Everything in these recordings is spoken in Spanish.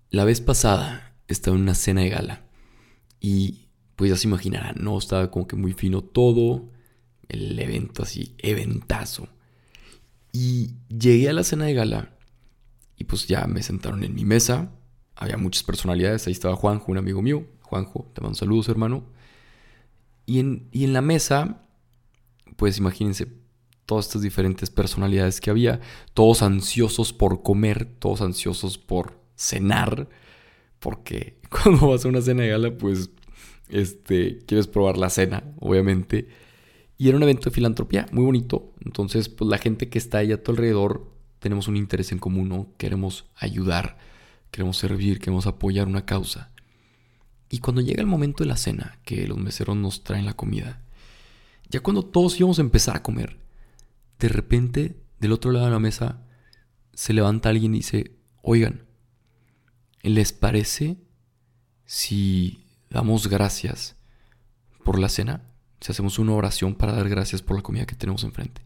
La vez pasada estaba en una cena de gala y pues ya se imaginarán, ¿no? Estaba como que muy fino todo, el evento así, eventazo. Y llegué a la cena de gala y pues ya me sentaron en mi mesa. Había muchas personalidades, ahí estaba Juanjo, un amigo mío. Juanjo, te mando saludos, hermano. Y en la mesa, pues imagínense todas estas diferentes personalidades que había, todos ansiosos por comer, todos ansiosos por cenar, porque cuando vas a una cena de gala, pues quieres probar la cena, obviamente. Y era un evento de filantropía muy bonito. Entonces, pues la gente que está ahí a tu alrededor tenemos un interés en común, ¿no? Queremos ayudar, queremos servir, queremos apoyar una causa. Y cuando llega el momento de la cena, que los meseros nos traen la comida, ya cuando todos íbamos a empezar a comer, de repente, del otro lado de la mesa, se levanta alguien y dice: oigan, ¿les parece si damos gracias por la cena? Si hacemos una oración para dar gracias por la comida que tenemos enfrente.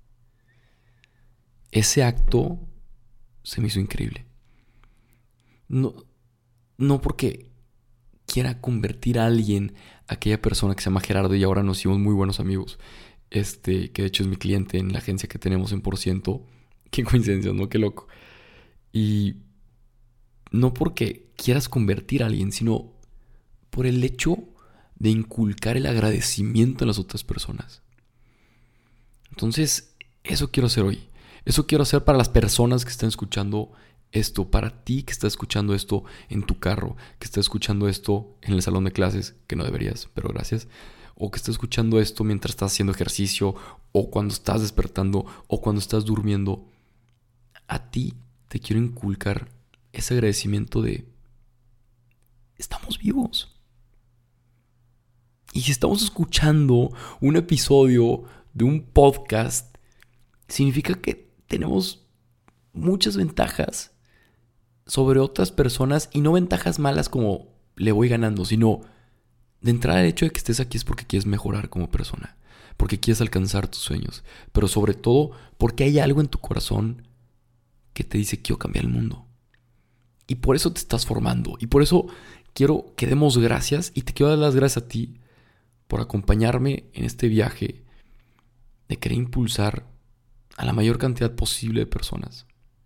Ese acto se me hizo increíble. No, no porque quiera convertir a alguien, a aquella persona que se llama Gerardo y ahora nos hicimos muy buenos amigos. Que de hecho es mi cliente en la agencia que tenemos en Por Ciento. Qué coincidencia, ¿no? Qué loco. Y no porque quieras convertir a alguien, sino por el hecho de inculcar el agradecimiento en las otras personas. Entonces, eso quiero hacer hoy. Eso quiero hacer para las personas que están escuchando esto, para ti que estás escuchando esto en tu carro, que estás escuchando esto en el salón de clases, que no deberías, pero gracias, o que estás escuchando esto mientras estás haciendo ejercicio, o cuando estás despertando, o cuando estás durmiendo. A ti te quiero inculcar ese agradecimiento de: estamos vivos. Y si estamos escuchando un episodio de un podcast, significa que tenemos muchas ventajas sobre otras personas, y no ventajas malas como le voy ganando, sino de entrada el hecho de que estés aquí es porque quieres mejorar como persona, porque quieres alcanzar tus sueños, pero sobre todo porque hay algo en tu corazón que te dice: quiero cambiar el mundo. Y por eso te estás formando, y por eso quiero que demos gracias, y te quiero dar las gracias a ti por acompañarme en este viaje de querer impulsar a la mayor cantidad posible de personas.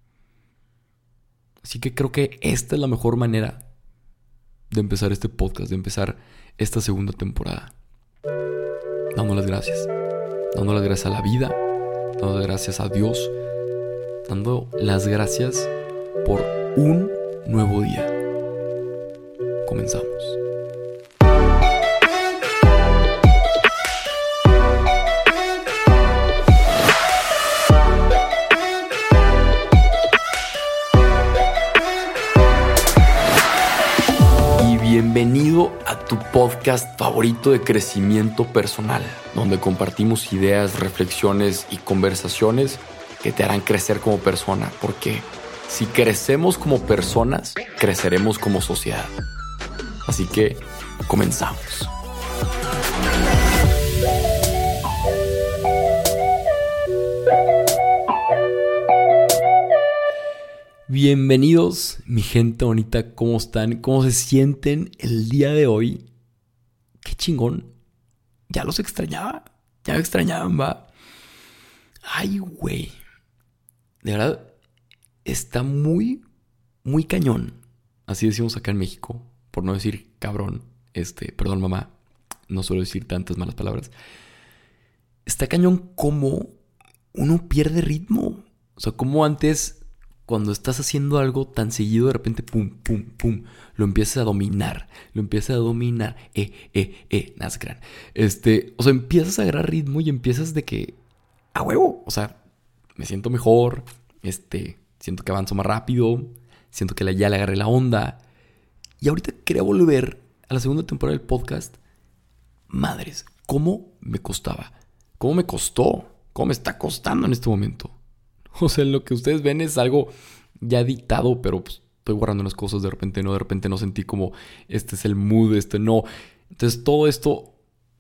Así que creo que esta es la mejor manera de empezar este podcast, de empezar esta segunda temporada. Dando las gracias. Dando las gracias a la vida, dando las gracias a Dios, dando las gracias por un nuevo día. Comenzamos. Bienvenido a tu podcast favorito de crecimiento personal, donde compartimos ideas, reflexiones y conversaciones que te harán crecer como persona, porque si crecemos como personas, creceremos como sociedad. Así que comenzamos. Bienvenidos, mi gente bonita, ¿cómo están? ¿Cómo se sienten el día de hoy? ¡Qué chingón! Ya los extrañaba, ya me extrañaban, va. Ay, güey. De verdad, está muy, muy cañón. Así decimos acá en México, por no decir cabrón. Perdón, mamá, no suelo decir tantas malas palabras. Está cañón como uno pierde ritmo. O sea, como antes, cuando estás haciendo algo tan seguido, de repente, pum, pum, pum, lo empiezas a dominar. Nazcran. O sea, empiezas a agarrar ritmo y empiezas de que, a huevo, o sea, me siento mejor, siento que avanzo más rápido, siento que ya le agarré la onda. Y ahorita quería volver a la segunda temporada del podcast. Madres, ¿cómo me costaba? ¿Cómo me costó? ¿Cómo me está costando en este momento? O sea, lo que ustedes ven es algo ya dictado, pero pues, estoy guardando unas cosas, de repente no sentí como este es el mood, no. Entonces todo esto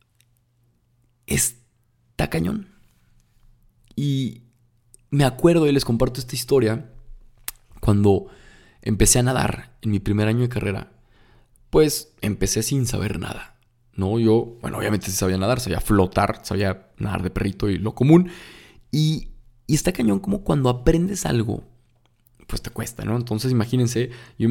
está cañón. Y me acuerdo y les comparto esta historia cuando empecé a nadar en mi primer año de carrera, pues empecé sin saber nada, ¿no? Yo, bueno, obviamente sí sabía nadar, sabía flotar, sabía nadar de perrito y lo común. Y está cañón como cuando aprendes algo, pues te cuesta, ¿no? Entonces imagínense,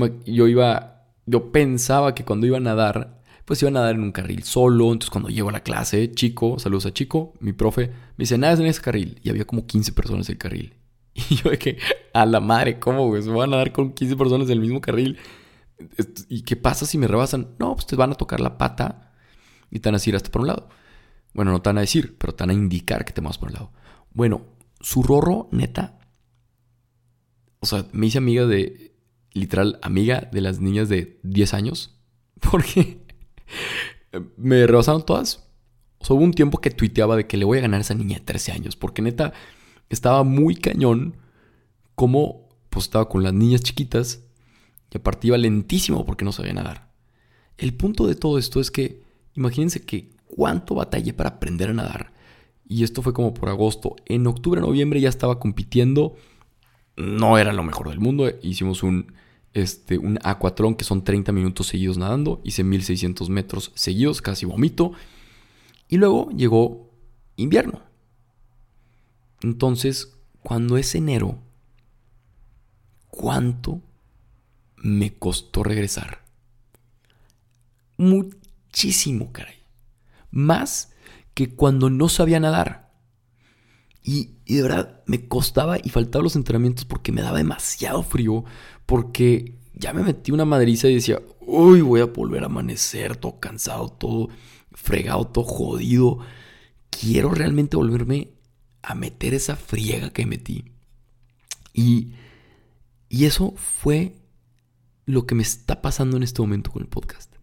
yo pensaba que cuando iba a nadar, pues iba a nadar en un carril solo. Entonces cuando llego a la clase, Chico, saludos a Chico, mi profe, me dice, nada en ese carril. Y había como 15 personas en el carril. Y yo de que, a la madre, ¿cómo, güey? ¿Se van a nadar con 15 personas en el mismo carril? ¿Y qué pasa si me rebasan? No, pues te van a tocar la pata y te van a decir hasta por un lado. Bueno, no te van a decir, pero te van a indicar que te vas por un lado. Bueno, su Rorro, neta, o sea, me hice literal, amiga de las niñas de 10 años. Porque me rebasaron todas. O sea, hubo un tiempo que tuiteaba de que le voy a ganar a esa niña de 13 años. Porque neta, estaba muy cañón como pues estaba con las niñas chiquitas. Y aparte iba lentísimo porque no sabía nadar. El punto de todo esto es que, imagínense que cuánto batallé para aprender a nadar. Y esto fue como por agosto. En octubre, noviembre ya estaba compitiendo. No era lo mejor del mundo. Hicimos un aquatlón que son 30 minutos seguidos nadando. Hice 1600 metros seguidos, casi vomito. Y luego llegó invierno. Entonces, cuando es enero, ¿cuánto me costó regresar? Muchísimo, caray. Más que cuando no sabía nadar. Y de verdad me costaba y faltaba los entrenamientos porque me daba demasiado frío. Porque ya me metí una madriza y decía, uy, voy a volver a amanecer, todo cansado, todo fregado, todo jodido. Quiero realmente volverme a meter esa friega que metí. Y eso fue lo que me está pasando en este momento con el podcast.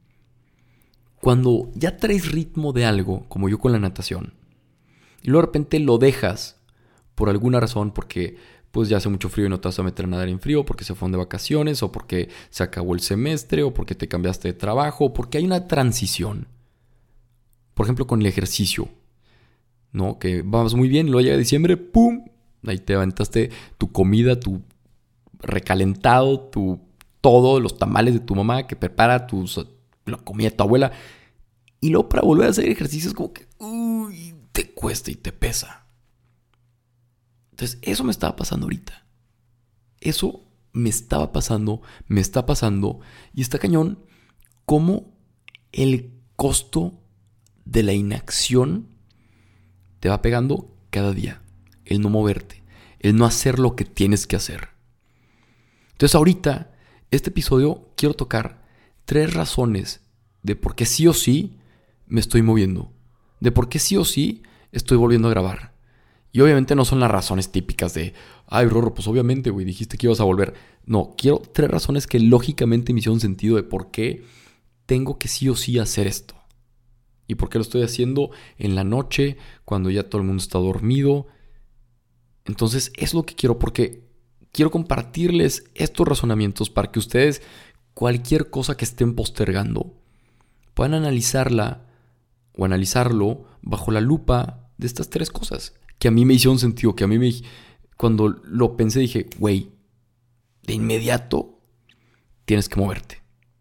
Cuando ya traes ritmo de algo, como yo con la natación, y luego de repente lo dejas por alguna razón, porque pues ya hace mucho frío y no te vas a meter a nadar en frío, porque se fueron de vacaciones, o porque se acabó el semestre, o porque te cambiaste de trabajo, o porque hay una transición. Por ejemplo, con el ejercicio, ¿no? Que vas muy bien, luego llega diciembre, ¡pum! Ahí te aventaste tu comida, tu recalentado, todo, los tamales de tu mamá que prepara, la comida de tu abuela. Y luego para volver a hacer ejercicio es como que, uy, te cuesta y te pesa. Entonces, eso me estaba pasando ahorita. Eso me estaba pasando, me está pasando. Y está cañón cómo el costo de la inacción te va pegando cada día. El no moverte, el no hacer lo que tienes que hacer. Entonces ahorita, este episodio, quiero tocar 3 razones de por qué sí o sí me estoy moviendo. De por qué sí o sí estoy volviendo a grabar. Y obviamente no son las razones típicas de, ay, Rorro, pues obviamente, güey, dijiste que ibas a volver. No, quiero 3 razones que lógicamente me hicieron sentido de por qué tengo que sí o sí hacer esto. Y por qué lo estoy haciendo en la noche, cuando ya todo el mundo está dormido. Entonces, es lo que quiero, porque quiero compartirles estos razonamientos para que ustedes, cualquier cosa que estén postergando, puedan analizarla o analizarlo bajo la lupa de estas 3 cosas que a mí me hicieron sentido, que a mí cuando lo pensé dije, güey, de inmediato tienes que moverte.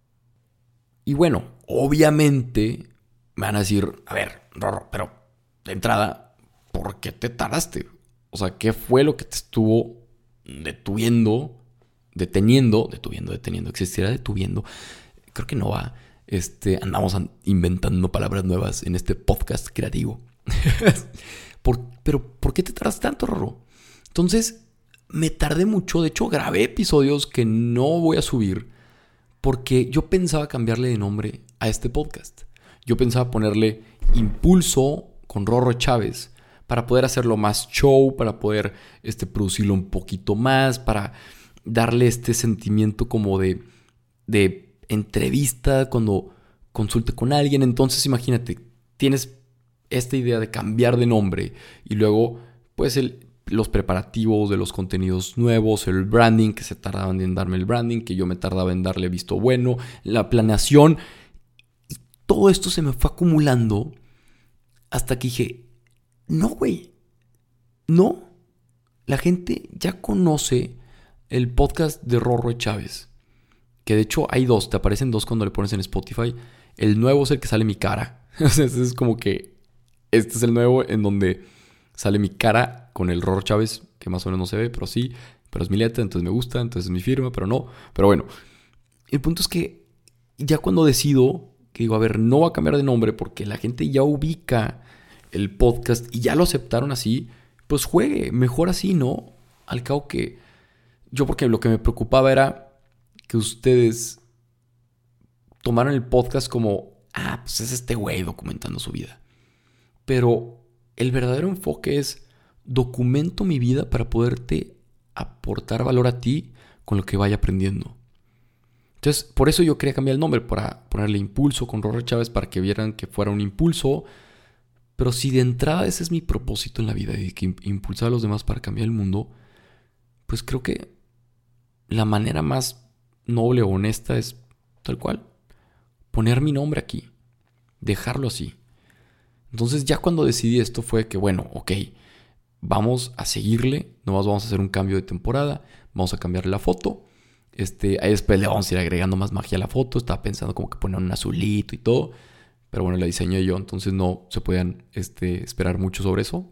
Y bueno, obviamente me van a decir, a ver, Rorro, pero de entrada, ¿por qué te tardaste? O sea, ¿qué fue lo que te estuvo deteniendo, existirá detuviendo? Creo que no va. Andamos inventando palabras nuevas en este podcast creativo. Pero, ¿por qué te tardas tanto, Rorro? Entonces, me tardé mucho. De hecho, grabé episodios que no voy a subir porque yo pensaba cambiarle de nombre a este podcast. Yo pensaba ponerle Impulso con Rorro Chávez para poder hacerlo más show, para poder producirlo un poquito más, para darle este sentimiento como de entrevista cuando consulte con alguien. Entonces, imagínate, tienes esta idea de cambiar de nombre y luego, pues, los preparativos de los contenidos nuevos, el branding, que se tardaban en darme el branding, que yo me tardaba en darle visto bueno, la planeación. Y todo esto se me fue acumulando hasta que dije, no, güey, no. La gente ya conoce el podcast de Rorro Chávez. Que de hecho hay dos, te aparecen dos cuando le pones en Spotify. El nuevo es el que sale mi cara. O sea, es como que este es el nuevo en donde sale mi cara con el Rorro Chávez, que más o menos no se ve, pero sí. Pero es mi letra, entonces me gusta, entonces es mi firma, pero no. Pero bueno, el punto es que ya cuando decido que digo, a ver, no va a cambiar de nombre porque la gente ya ubica el podcast y ya lo aceptaron así, pues juegue, mejor así, ¿no? Al cabo que yo, porque lo que me preocupaba era que ustedes tomaran el podcast como, pues es este güey documentando su vida. Pero el verdadero enfoque es documento mi vida para poderte aportar valor a ti con lo que vaya aprendiendo. Entonces, por eso yo quería cambiar el nombre, para ponerle Impulso con Rorro Chávez, para que vieran que fuera un impulso. Pero si de entrada ese es mi propósito en la vida, y que impulsar a los demás para cambiar el mundo, pues creo que la manera más noble o honesta es tal cual, poner mi nombre aquí, dejarlo así. Entonces ya cuando decidí esto fue que, bueno, ok, vamos a seguirle, nomás vamos a hacer un cambio de temporada, vamos a cambiarle la foto. Ahí después le vamos a ir agregando más magia a la foto. Estaba pensando como que poner un azulito y todo. Pero bueno, la diseñé yo, entonces no se podían esperar mucho sobre eso.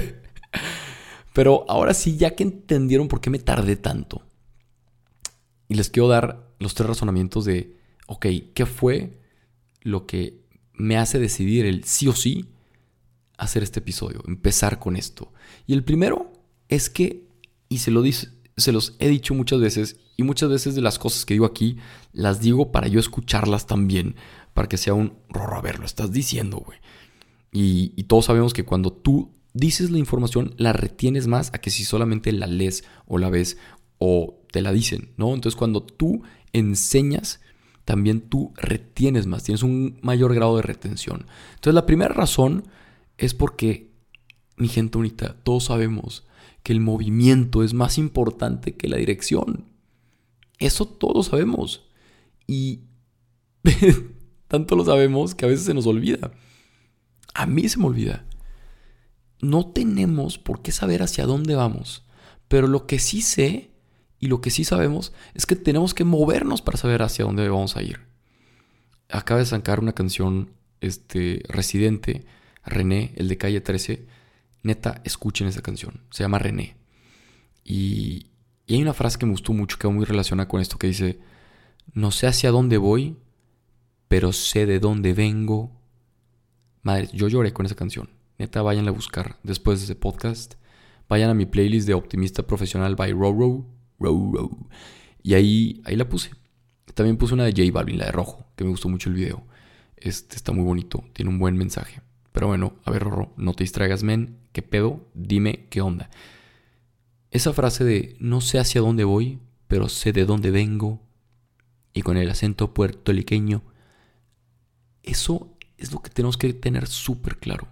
Pero ahora sí, ya que entendieron por qué me tardé tanto, y les quiero dar los 3 razonamientos de, ok, ¿qué fue lo que me hace decidir el sí o sí hacer este episodio? Empezar con esto. Y el primero es que, y se los he dicho muchas veces, y muchas veces de las cosas que digo aquí, las digo para yo escucharlas también, para que sea un Rorro, a ver, lo estás diciendo, güey. Y todos sabemos que cuando tú dices la información, la retienes más a que si solamente la lees o la ves o te la dicen, ¿no? Entonces cuando tú enseñas, también tú retienes más, tienes un mayor grado de retención. Entonces la primera razón es porque, mi gente bonita, todos sabemos que el movimiento es más importante que la dirección. Eso todos sabemos. Y tanto lo sabemos que a veces se nos olvida. A mí se me olvida. No tenemos por qué saber hacia dónde vamos. Pero lo que sí sé y lo que sí sabemos es que tenemos que movernos para saber hacia dónde vamos a ir. Acaba de sacar una canción Residente, René, el de Calle 13. Neta, escuchen esa canción. Se llama René. Y hay una frase que me gustó mucho, que va muy relacionada con esto, que dice: no sé hacia dónde voy, pero sé de dónde vengo. Madre, yo lloré con esa canción. Neta, váyanla a buscar después de ese podcast. Vayan a mi playlist de Optimista Profesional by Roro. Y ahí la puse. También puse una de J Balvin, la de Rojo, que me gustó mucho el video. Está muy bonito, tiene un buen mensaje. Pero bueno, a ver, Rorro, no te distraigas, men. ¿Qué pedo? Dime qué onda. Esa frase de no sé hacia dónde voy, pero sé de dónde vengo, y con el acento puertorriqueño, eso es lo que tenemos que tener súper claro.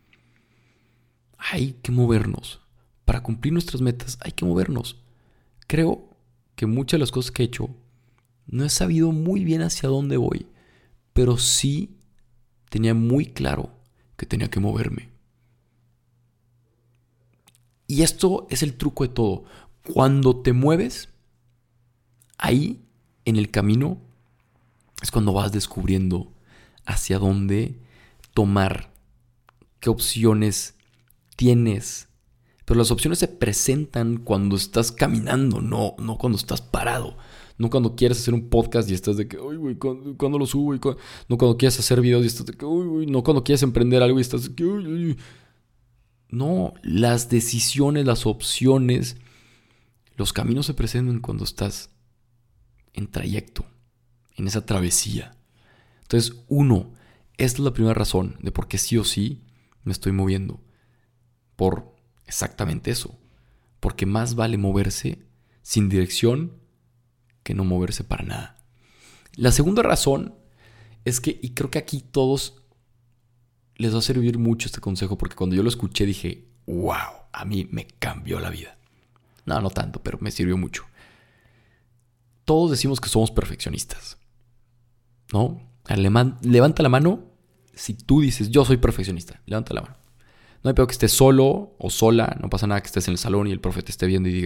Hay que movernos. Para cumplir nuestras metas hay que movernos. Creo que muchas de las cosas que he hecho no he sabido muy bien hacia dónde voy, pero sí tenía muy claro que tenía que moverme. Y esto es el truco de todo. Cuando te mueves, ahí en el camino es cuando vas descubriendo hacia dónde tomar, qué opciones tienes. Pero las opciones se presentan cuando estás caminando, no cuando estás parado. No cuando quieres hacer un podcast y estás de que, uy, güey, ¿cuándo lo subo? No cuando quieres hacer videos y estás de que, uy, no cuando quieres emprender algo y estás de que, uy. No, las decisiones, las opciones, los caminos se presentan cuando estás en trayecto, en esa travesía. Entonces, esta es la primera razón de por qué sí o sí me estoy moviendo. Por exactamente eso. Porque más vale moverse sin dirección que no moverse para nada. La segunda razón es que, y creo que aquí todos les va a servir mucho este consejo, porque cuando yo lo escuché dije, wow, a mí me cambió la vida. No tanto, pero me sirvió mucho. Todos decimos que somos perfeccionistas, ¿no? Levanta la mano si tú dices, yo soy perfeccionista. Levanta la mano. No hay peor que estés solo o sola, no pasa nada que estés en el salón y el profe te esté viendo y diga,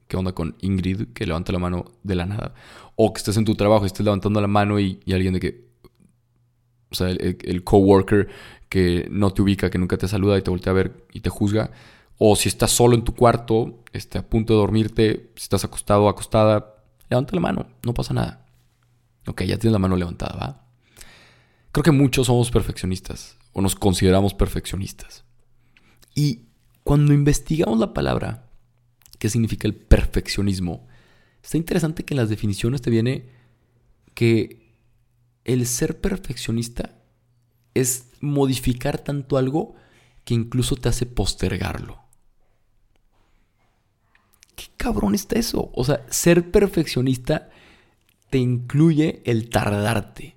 qué onda con Ingrid, que levanta la mano de la nada. O que estés en tu trabajo y estés levantando la mano y alguien de que... O sea, el coworker que no te ubica, que nunca te saluda y te voltea a ver y te juzga. O si estás solo en tu cuarto, a punto de dormirte, si estás acostado o acostada, levanta la mano, no pasa nada. Ok, ya tienes la mano levantada, ¿va? Creo que muchos somos perfeccionistas o nos consideramos perfeccionistas. Y cuando investigamos la palabra, ¿qué significa el perfeccionismo? Está interesante que en las definiciones te viene que el ser perfeccionista es modificar tanto algo que incluso te hace postergarlo. ¿Qué cabrón está eso? O sea, ser perfeccionista te incluye el tardarte.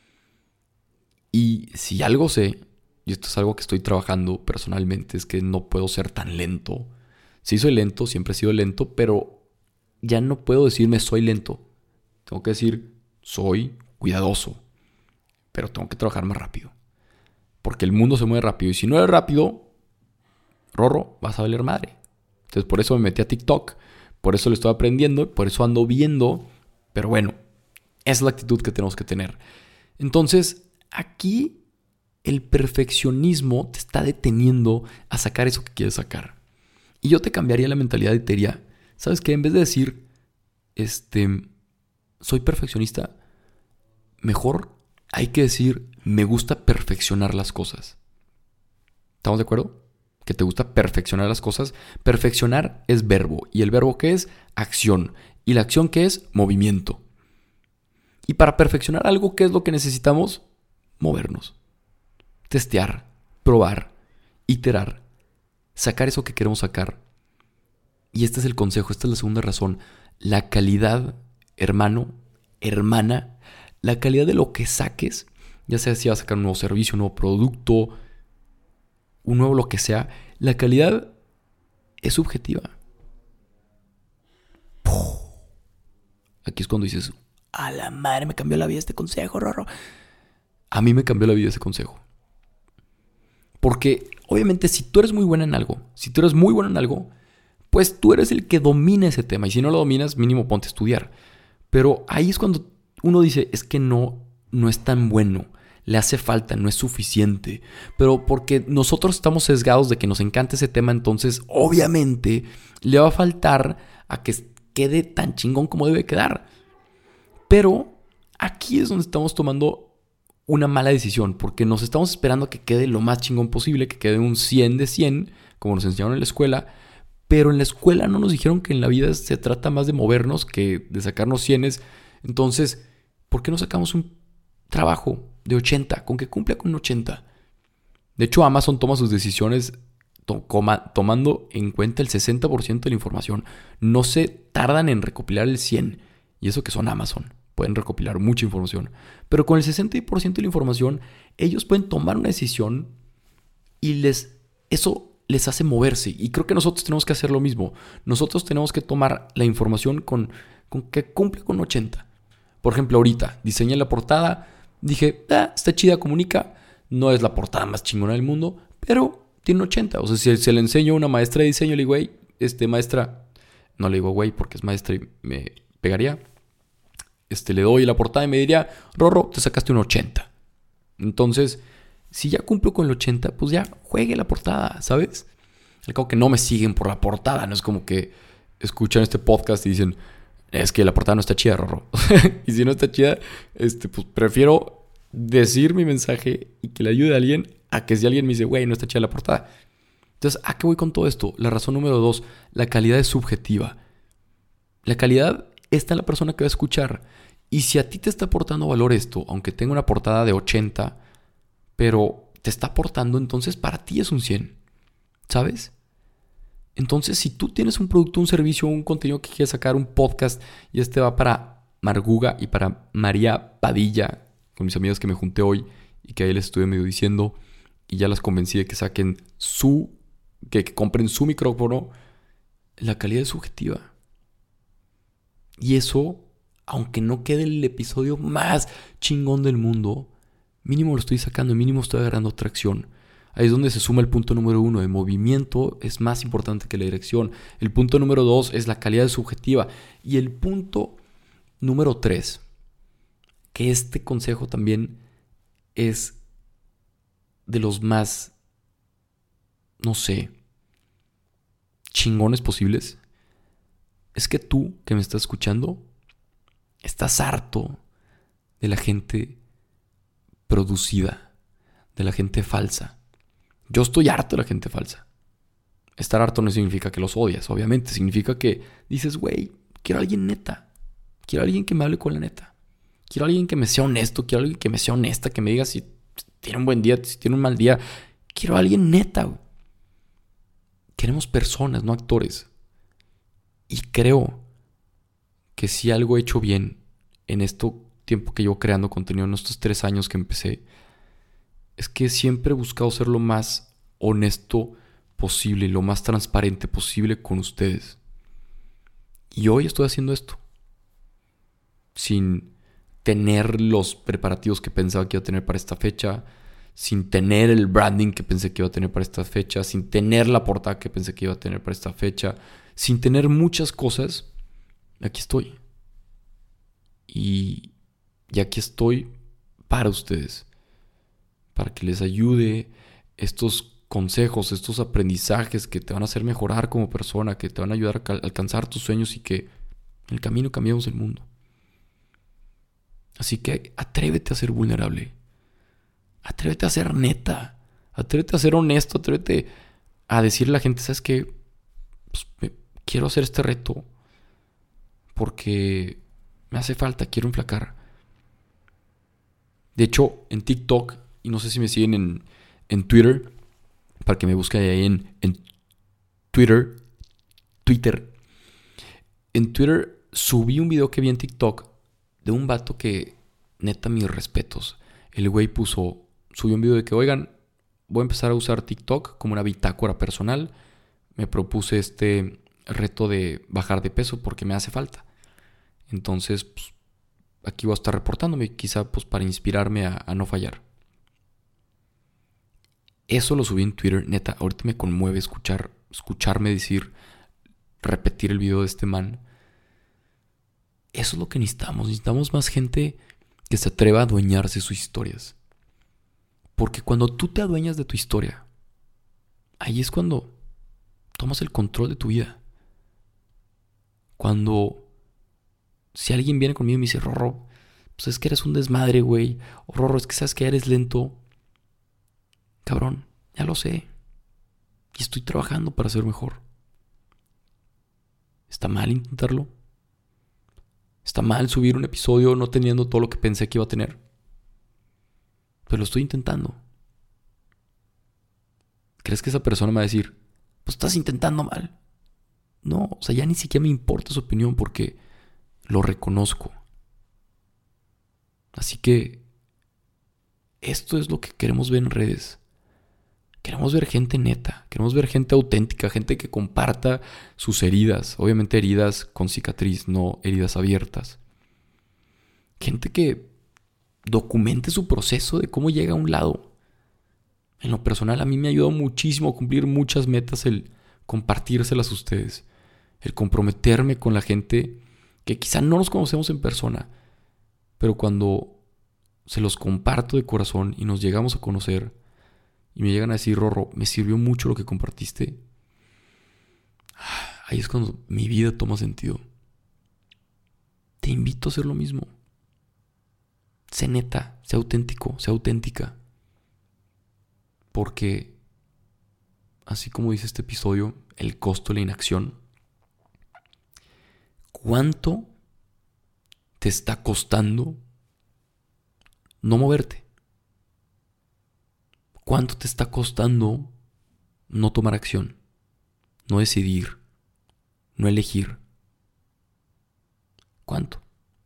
Y si algo sé, y esto es algo que estoy trabajando personalmente, es que no puedo ser tan lento. Sí soy lento, siempre he sido lento, pero ya no puedo decirme soy lento. Tengo que decir soy cuidadoso, pero tengo que trabajar más rápido. Porque el mundo se mueve rápido y si no eres rápido, Rorro, vas a valer madre. Entonces por eso me metí a TikTok, por eso lo estoy aprendiendo, por eso ando viendo. Pero bueno, esa es la actitud que tenemos que tener. Entonces, aquí el perfeccionismo te está deteniendo a sacar eso que quieres sacar. Y yo te cambiaría la mentalidad y te diría, ¿sabes qué? En vez de decir, soy perfeccionista, mejor hay que decir, me gusta perfeccionar las cosas. ¿Estamos de acuerdo? Que te gusta perfeccionar las cosas. Perfeccionar es verbo. ¿Y el verbo qué es? Acción. ¿Y la acción qué es? Movimiento. Y para perfeccionar algo, ¿qué es lo que necesitamos? Movernos. Testear, probar, iterar, sacar eso que queremos sacar. Y este es el consejo, esta es la segunda razón. La calidad, hermano, hermana, la calidad de lo que saques, ya sea si vas a sacar un nuevo servicio, un nuevo producto, un nuevo lo que sea, la calidad es subjetiva. Aquí es cuando dices, a la madre, me cambió la vida este consejo, Rorro. A mí me cambió la vida ese consejo. Porque obviamente si tú eres muy buena en algo, pues tú eres el que domina ese tema. Y si no lo dominas, mínimo ponte a estudiar. Pero ahí es cuando uno dice, es que no es tan bueno. Le hace falta, no es suficiente. Pero porque nosotros estamos sesgados de que nos encanta ese tema, entonces obviamente le va a faltar a que quede tan chingón como debe quedar. Pero aquí es donde estamos tomando una mala decisión, porque nos estamos esperando a que quede lo más chingón posible, que quede un 100 de 100, como nos enseñaron en la escuela, pero en la escuela no nos dijeron que en la vida se trata más de movernos que de sacarnos 100. Entonces, ¿por qué no sacamos un trabajo de 80? Con que cumpla con 80. De hecho, Amazon toma sus decisiones tomando en cuenta el 60% de la información. No se tardan en recopilar el 100%. Y eso que son Amazon. Pueden recopilar mucha información. Pero con el 60% de la información, ellos pueden tomar una decisión y eso les hace moverse. Y creo que nosotros tenemos que hacer lo mismo. Nosotros tenemos que tomar la información con que cumple con 80. Por ejemplo, ahorita diseñé la portada. Dije, está chida, comunica. No es la portada más chingona del mundo, pero tiene 80. O sea, si se le enseño a una maestra de diseño, le digo, güey, maestra, no le digo güey porque es maestra y me pegaría. Le doy la portada y me diría, Rorro, te sacaste un 80. Entonces, si ya cumplo con el 80, pues ya juegue la portada, ¿sabes? Al cabo que no me siguen por la portada. No es como que escuchan este podcast y dicen, es que la portada no está chida, Rorro. Y si no está chida, pues prefiero decir mi mensaje y que le ayude a alguien a que si alguien me dice, güey, no está chida la portada. Entonces, ¿a qué voy con todo esto? La razón número 2, la calidad es subjetiva. La calidad está en la persona que va a escuchar. Y si a ti te está aportando valor esto, aunque tenga una portada de 80, pero te está aportando, entonces para ti es un 100. ¿Sabes? Entonces, si tú tienes un producto, un servicio, un contenido que quieres sacar, un podcast, y va para Marguga y para María Padilla, con mis amigas que me junté hoy y que ahí les estuve medio diciendo, y ya las convencí de que saquen que compren su micrófono, la calidad es subjetiva. Y eso, aunque no quede el episodio más chingón del mundo, mínimo lo estoy sacando, mínimo estoy agarrando tracción. Ahí es donde se suma el punto número 1. El movimiento es más importante que la dirección. El punto número 2 es la calidad subjetiva. Y el punto número 3, que este consejo también es de los más, no sé, chingones posibles, es que tú que me estás escuchando estás harto de la gente producida, de la gente falsa. Yo estoy harto de la gente falsa. Estar harto no significa que los odias, obviamente. Significa que dices, güey, quiero a alguien neta. Quiero a alguien que me hable con la neta. Quiero a alguien que me sea honesto. Quiero a alguien que me sea honesta, que me diga si tiene un buen día, si tiene un mal día. Quiero a alguien neta, güey. Queremos personas, no actores. Y creo que si algo he hecho bien en este tiempo que llevo creando contenido, en estos 3 años que empecé, es que siempre he buscado ser lo más honesto posible y lo más transparente posible con ustedes. Y hoy estoy haciendo esto sin tener los preparativos que pensaba que iba a tener para esta fecha, sin tener el branding que pensé que iba a tener para esta fecha, sin tener la portada que pensé que iba a tener para esta fecha, sin tener muchas cosas. Aquí estoy. Y aquí estoy para ustedes, para que les ayude estos consejos, estos aprendizajes que te van a hacer mejorar como persona, que te van a ayudar a alcanzar tus sueños y que en el camino cambiemos el mundo. Así que atrévete a ser vulnerable. Atrévete a ser neta. Atrévete a ser honesto. Atrévete a decirle a la gente, ¿sabes qué? Pues, quiero hacer este reto porque me hace falta, quiero enflacar. De hecho, en TikTok, y no sé si me siguen en Twitter, para que me busquen ahí en Twitter. En Twitter subí un video que vi en TikTok de un vato que, neta, mis respetos. El güey subió un video de que, oigan, voy a empezar a usar TikTok como una bitácora personal. Me propuse este reto de bajar de peso porque me hace falta. Entonces, pues, aquí voy a estar reportándome, quizá pues para inspirarme a no fallar. Eso lo subí en Twitter, neta, ahorita me conmueve escucharme repetir el video de este man. Eso es lo que necesitamos más gente que se atreva a adueñarse de sus historias. Porque cuando tú te adueñas de tu historia, ahí es cuando tomas el control de tu vida. Si alguien viene conmigo y me dice, Rorro, pues es que eres un desmadre, güey. O Rorro, es que sabes que eres lento. Cabrón, ya lo sé. Y estoy trabajando para ser mejor. ¿Está mal intentarlo? ¿Está mal subir un episodio no teniendo todo lo que pensé que iba a tener? Pero lo estoy intentando. ¿Crees que esa persona me va a decir, pues estás intentando mal? No, o sea, ya ni siquiera me importa su opinión porque lo reconozco. Así que esto es lo que queremos ver en redes. Queremos ver gente neta, queremos ver gente auténtica, gente que comparta sus heridas, obviamente heridas con cicatriz, no heridas abiertas. Gente que documente su proceso de cómo llega a un lado. En lo personal a mí me ha ayudado muchísimo a cumplir muchas metas el compartírselas a ustedes, el comprometerme con la gente que quizá no nos conocemos en persona, pero cuando se los comparto de corazón y nos llegamos a conocer y me llegan a decir, Rorro, me sirvió mucho lo que compartiste, ahí es cuando mi vida toma sentido. Te invito a hacer lo mismo. Sé neta, sé auténtico, sé auténtica. Porque, así como dice este episodio, el costo de la inacción, ¿cuánto te está costando no moverte? ¿Cuánto te está costando no tomar acción, no decidir, no elegir? ¿Cuánto?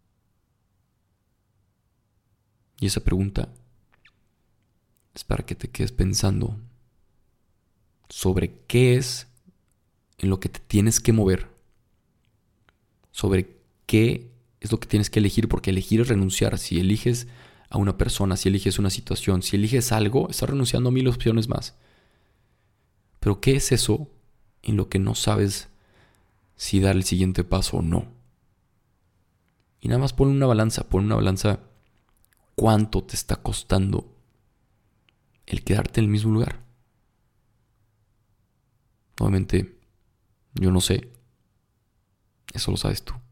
Y esa pregunta es para que te quedes pensando sobre qué es en lo que te tienes que mover, sobre qué es lo que tienes que elegir, porque elegir es renunciar. Si eliges a una persona, si eliges una situación, si eliges algo, estás renunciando a 1000 opciones más. Pero ¿qué es eso en lo que no sabes si dar el siguiente paso o no? Y nada más pon una balanza cuánto te está costando el quedarte en el mismo lugar. Obviamente, yo no sé. Eso lo sabes tú.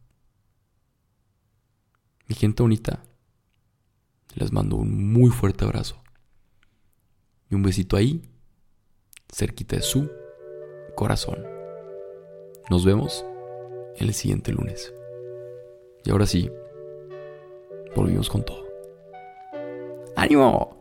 Mi gente bonita, les mando un muy fuerte abrazo. Y un besito ahí, cerquita de su corazón. Nos vemos en el siguiente lunes. Y ahora sí, volvimos con todo. ¡Ánimo!